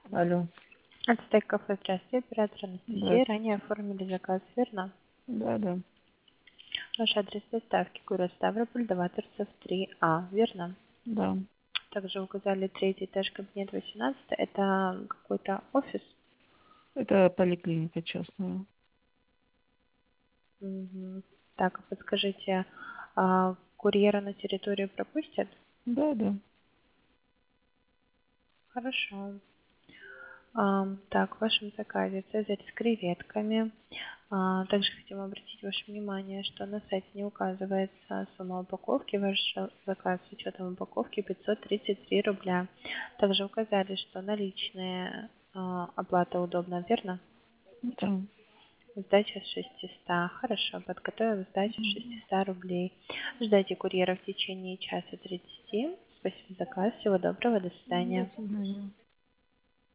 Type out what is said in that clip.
Алло. Ацтек кафе, здравствуйте, оператор Анастасия. Здравствуйте. Ранее оформили заказ, верно? Да, да. Ваш адрес доставки, город Ставрополь, Даваторцев, 3А, верно? Да. Также указали третий этаж, кабинет 18. Это какой-то офис? Это поликлиника частная. Мгм. Так, подскажите, курьера на территорию пропустят? Да, да. Хорошо. Так, в вашем заказе цезарь с креветками. Также хотим обратить ваше внимание, что на сайте не указывается сумма упаковки. Ваш заказ с учетом упаковки 533 рубля. Также указали, что наличные оплата удобна, верно? Да. Сдача с 600. Хорошо, подготовим сдачу с Мгм. 600 рублей. Ждайте курьера в течение часа 30. Спасибо за заказ. Всего доброго. До До свидания. свидания.